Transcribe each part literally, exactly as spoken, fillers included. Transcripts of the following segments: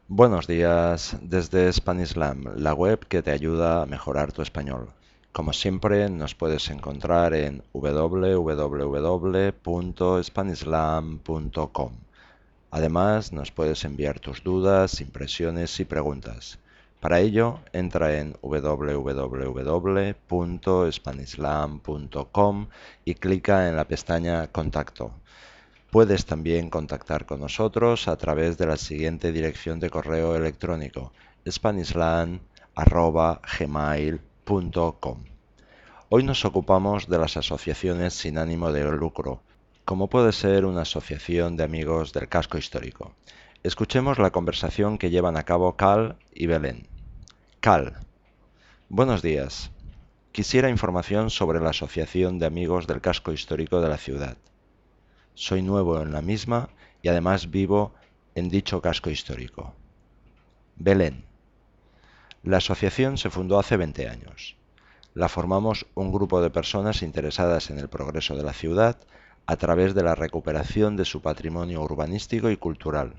Buenos días desde Spanislam, la web que te ayuda a mejorar tu español. Como siempre, nos puedes encontrar en w w w punto spanislam punto com. Además, nos puedes enviar tus dudas, impresiones y preguntas. Para ello, entra en w w w punto spanislam punto com y clica en la pestaña Contacto. Puedes también contactar con nosotros a través de la siguiente dirección de correo electrónico: spanisland arroba gmail punto com. Hoy nos ocupamos de las asociaciones sin ánimo de lucro, como puede ser una asociación de amigos del casco histórico. Escuchemos la conversación que llevan a cabo Cal y Belén. Cal: buenos días. Quisiera información sobre la asociación de amigos del casco histórico de la ciudad. Soy nuevo en la misma y además vivo en dicho casco histórico. Belén: la asociación se fundó hace veinte años. La formamos un grupo de personas interesadas en el progreso de la ciudad a través de la recuperación de su patrimonio urbanístico y cultural.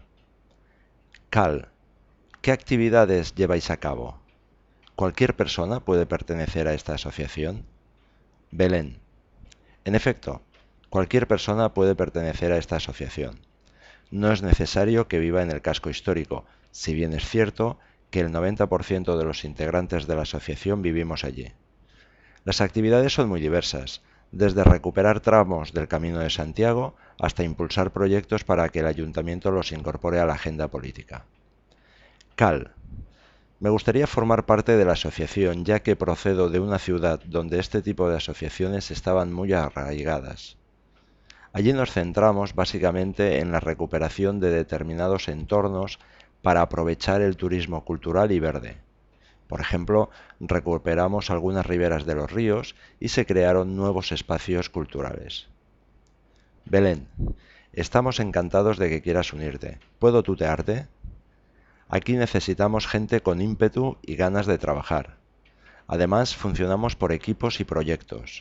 Cal: ¿qué actividades lleváis a cabo? ¿Cualquier persona puede pertenecer a esta asociación? Belén: en efecto, cualquier persona puede pertenecer a esta asociación. No es necesario que viva en el casco histórico, si bien es cierto que el noventa por ciento de los integrantes de la asociación vivimos allí. Las actividades son muy diversas, desde recuperar tramos del Camino de Santiago hasta impulsar proyectos para que el ayuntamiento los incorpore a la agenda política. Cal: me gustaría formar parte de la asociación, ya que procedo de una ciudad donde este tipo de asociaciones estaban muy arraigadas. Allí nos centramos básicamente en la recuperación de determinados entornos para aprovechar el turismo cultural y verde. Por ejemplo, recuperamos algunas riberas de los ríos y se crearon nuevos espacios culturales. Belén: estamos encantados de que quieras unirte. ¿Puedo tutearte? Aquí necesitamos gente con ímpetu y ganas de trabajar. Además, funcionamos por equipos y proyectos.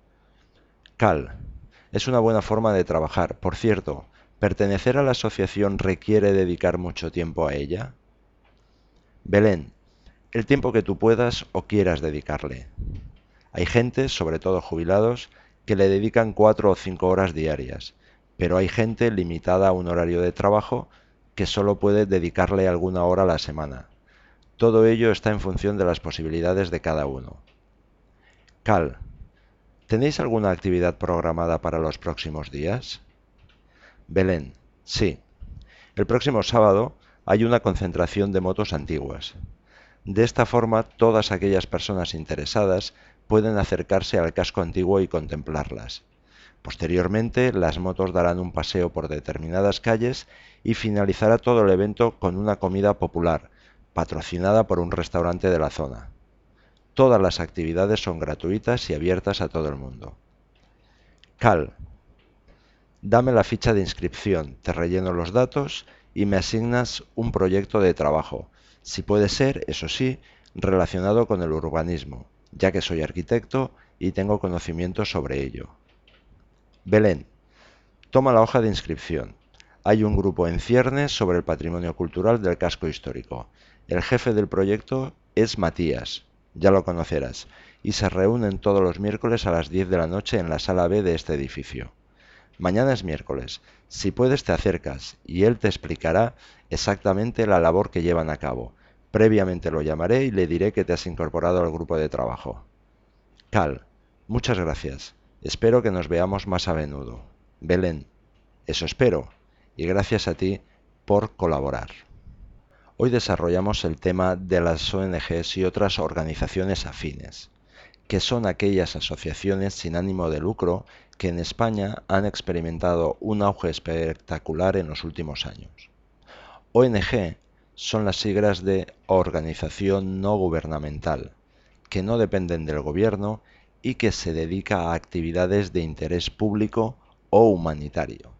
Cal: es una buena forma de trabajar. Por cierto, ¿pertenecer a la asociación requiere dedicar mucho tiempo a ella? Belén: el tiempo que tú puedas o quieras dedicarle. Hay gente, sobre todo jubilados, que le dedican cuatro o cinco horas diarias, pero hay gente limitada a un horario de trabajo que solo puede dedicarle alguna hora a la semana. Todo ello está en función de las posibilidades de cada uno. Cal: ¿tenéis alguna actividad programada para los próximos días? Belén: sí. El próximo sábado hay una concentración de motos antiguas. De esta forma, todas aquellas personas interesadas pueden acercarse al casco antiguo y contemplarlas. Posteriormente, las motos darán un paseo por determinadas calles y finalizará todo el evento con una comida popular, patrocinada por un restaurante de la zona. Todas las actividades son gratuitas y abiertas a todo el mundo. Cal: dame la ficha de inscripción, te relleno los datos y me asignas un proyecto de trabajo, si puede ser, eso sí, relacionado con el urbanismo, ya que soy arquitecto y tengo conocimiento sobre ello. Belén: toma la hoja de inscripción. Hay un grupo en ciernes sobre el patrimonio cultural del casco histórico. El jefe del proyecto es Matías, ya lo conocerás, y se reúnen todos los miércoles a las diez de la noche en la sala B de este edificio. Mañana es miércoles. Si puedes te acercas y él te explicará exactamente la labor que llevan a cabo. Previamente lo llamaré y le diré que te has incorporado al grupo de trabajo. Cal: muchas gracias. Espero que nos veamos más a menudo. Belén: eso espero. Y gracias a ti por colaborar. Hoy desarrollamos el tema de las O N Ges y otras organizaciones afines, que son aquellas asociaciones sin ánimo de lucro que en España han experimentado un auge espectacular en los últimos años. O N Ge son las siglas de Organización No Gubernamental, que no dependen del gobierno y que se dedica a actividades de interés público o humanitario.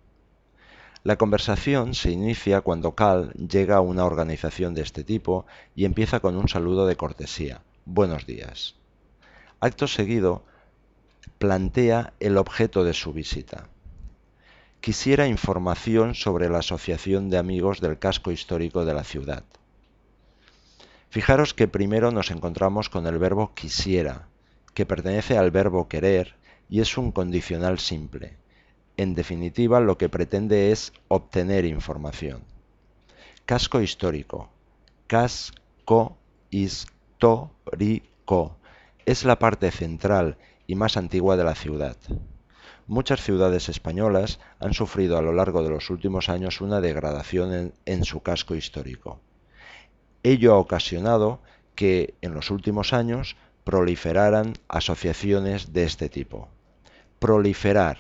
La conversación se inicia cuando Cal llega a una organización de este tipo y empieza con un saludo de cortesía: buenos días. Acto seguido, plantea el objeto de su visita. quisiera información sobre la asociación de amigos del casco histórico de la ciudad. Fijaros que primero nos encontramos con el verbo quisiera, que pertenece al verbo querer y es un condicional simple. En definitiva, lo que pretende es obtener información. Casco histórico. Casco histórico. Es la parte central y más antigua de la ciudad. Muchas ciudades españolas han sufrido a lo largo de los últimos años una degradación en, en su casco histórico. Ello ha ocasionado que en los últimos años proliferaran asociaciones de este tipo. Proliferar.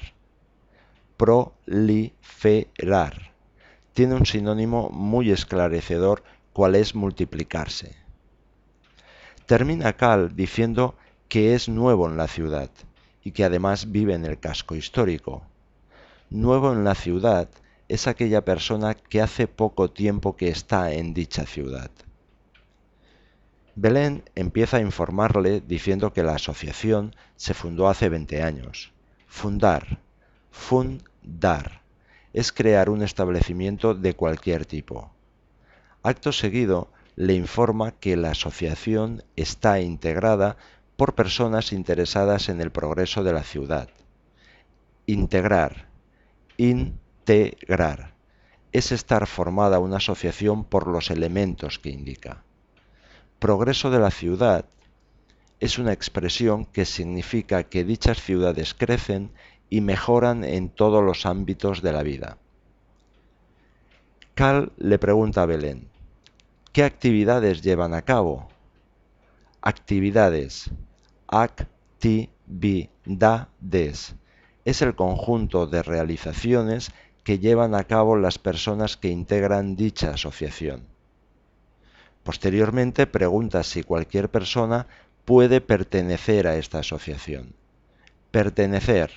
Proliferar. Tiene un sinónimo muy esclarecedor, cual es multiplicarse. Termina Cal diciendo que es nuevo en la ciudad y que además vive en el casco histórico. Nuevo en la ciudad es aquella persona que hace poco tiempo que está en dicha ciudad. Belén empieza a informarle diciendo que la asociación se fundó hace veinte años. Fundar, fundar, es crear un establecimiento de cualquier tipo. Acto seguido, le informa que la asociación está integrada por personas interesadas en el progreso de la ciudad. Integrar, integrar, es estar formada una asociación por los elementos que indica. Progreso de la ciudad es una expresión que significa que dichas ciudades crecen y mejoran en todos los ámbitos de la vida. Cal le pregunta a Belén, ¿qué actividades llevan a cabo? Actividades, actividades, es el conjunto de realizaciones que llevan a cabo las personas que integran dicha asociación. Posteriormente pregunta si cualquier persona puede pertenecer a esta asociación. Pertenecer,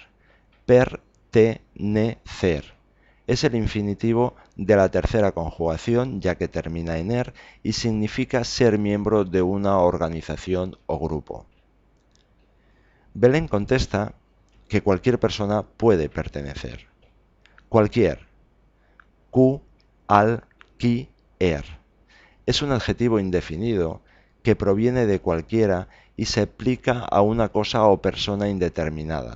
pertenecer, es el infinitivo de la tercera conjugación, ya que termina en er y significa ser miembro de una organización o grupo. Belén contesta que cualquier persona puede pertenecer. Cualquier, cu, al, qui, er. Es un adjetivo indefinido que proviene de cualquiera y se aplica a una cosa o persona indeterminada.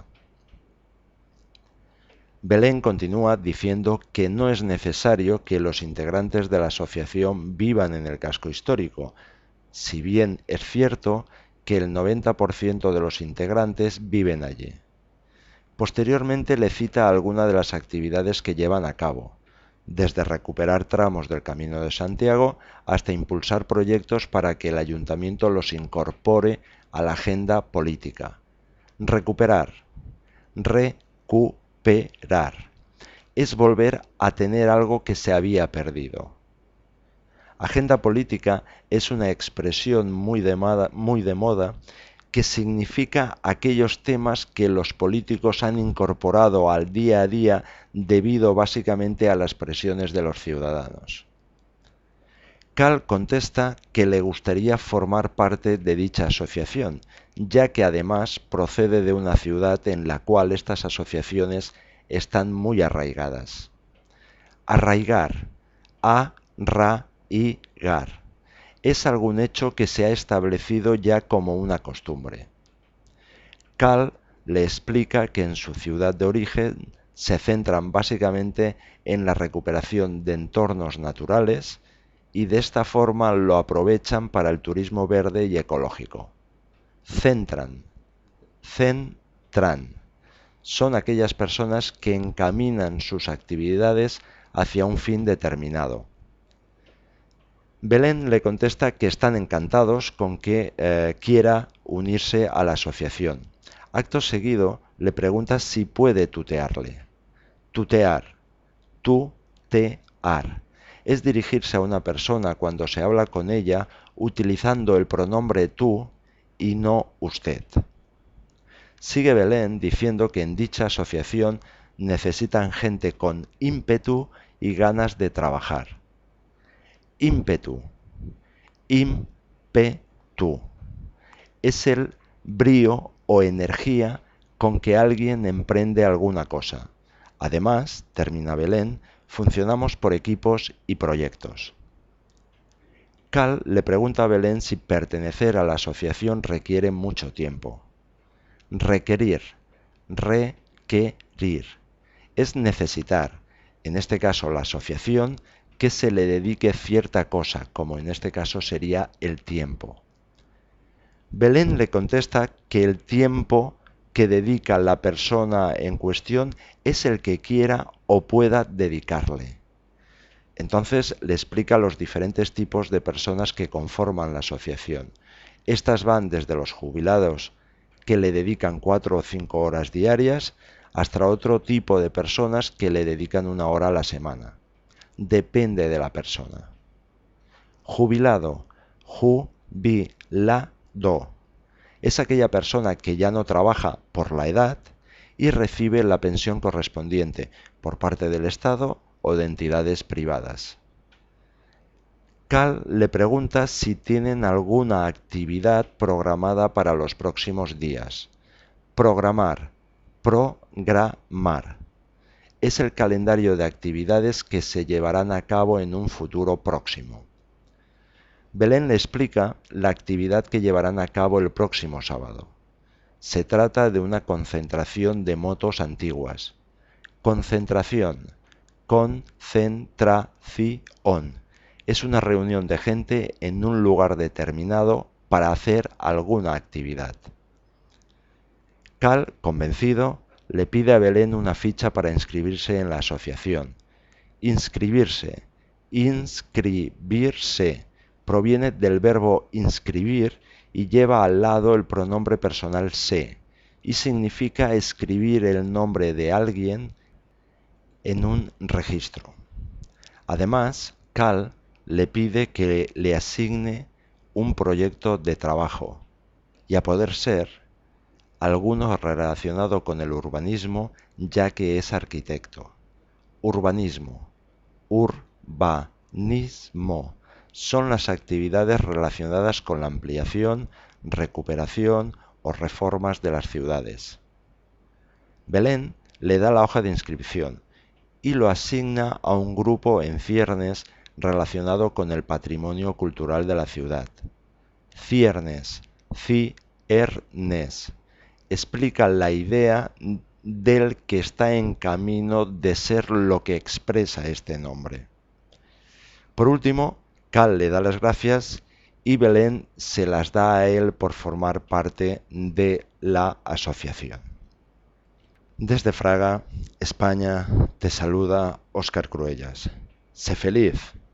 Belén continúa diciendo que no es necesario que los integrantes de la asociación vivan en el casco histórico, si bien es cierto que el noventa por ciento de los integrantes viven allí. Posteriormente le cita algunas de las actividades que llevan a cabo, desde recuperar tramos del Camino de Santiago hasta impulsar proyectos para que el ayuntamiento los incorpore a la agenda política. Recuperar, recuperar, es volver a tener algo que se había perdido. Agenda política es una expresión muy de moda, muy de moda que significa aquellos temas que los políticos han incorporado al día a día debido básicamente a las presiones de los ciudadanos. Cal contesta que le gustaría formar parte de dicha asociación, ya que además procede de una ciudad en la cual estas asociaciones están muy arraigadas. Arraigar, a-ra-i-gar, es algún hecho que se ha establecido ya como una costumbre. Cal le explica que en su ciudad de origen se centran básicamente en la recuperación de entornos naturales y de esta forma lo aprovechan para el turismo verde y ecológico. Centran, centran, son aquellas personas que encaminan sus actividades hacia un fin determinado. Belén le contesta que están encantados con que eh, quiera unirse a la asociación. Acto seguido le pregunta si puede tutearle. Tutear, tutear, es dirigirse a una persona cuando se habla con ella utilizando el pronombre tú y no usted. Sigue Belén diciendo que en dicha asociación necesitan gente con ímpetu y ganas de trabajar. Ímpetu, ímpetu, es el brío o energía con que alguien emprende alguna cosa, Además, termina Belén, funcionamos por equipos y proyectos. Cal le pregunta a Belén si pertenecer a la asociación requiere mucho tiempo. Requerir, requerir, es necesitar, en este caso la asociación, que se le dedique cierta cosa, como en este caso sería el tiempo. Belén le contesta que el tiempo que dedica la persona en cuestión es el que quiera o pueda dedicarle. Entonces le explica los diferentes tipos de personas que conforman la asociación. Estas van desde los jubilados, que le dedican cuatro o cinco horas diarias, hasta otro tipo de personas que le dedican una hora a la semana. Depende de la persona. Jubilado, ju-bi-la-do, es aquella persona que ya no trabaja por la edad y recibe la pensión correspondiente por parte del Estado o de entidades privadas. Cal le pregunta si tienen alguna actividad programada para los próximos días. Programar, programar, es el calendario de actividades que se llevarán a cabo en un futuro próximo. Belén le explica la actividad que llevarán a cabo el próximo sábado. Se trata de una concentración de motos antiguas. Concentración, concentración, es una reunión de gente en un lugar determinado para hacer alguna actividad. Cal, convencido, le pide a Belén una ficha para inscribirse en la asociación. Inscribirse, inscribirse, proviene del verbo inscribir y lleva al lado el pronombre personal se, y significa escribir el nombre de alguien en un registro. Además, Cal le pide que le asigne un proyecto de trabajo y, a poder ser, alguno relacionado con el urbanismo, ya que es arquitecto. Urbanismo, urbanismo, son las actividades relacionadas con la ampliación, recuperación o reformas de las ciudades. Belén le da la hoja de inscripción y lo asigna a un grupo en ciernes relacionado con el patrimonio cultural de la ciudad. Ciernes, ciernes, explica la idea del que está en camino de ser lo que expresa este nombre. Por último, Cal le da las gracias y Belén se las da a él por formar parte de la asociación. Desde Fraga, España, te saluda Óscar Cruellas. Sé feliz.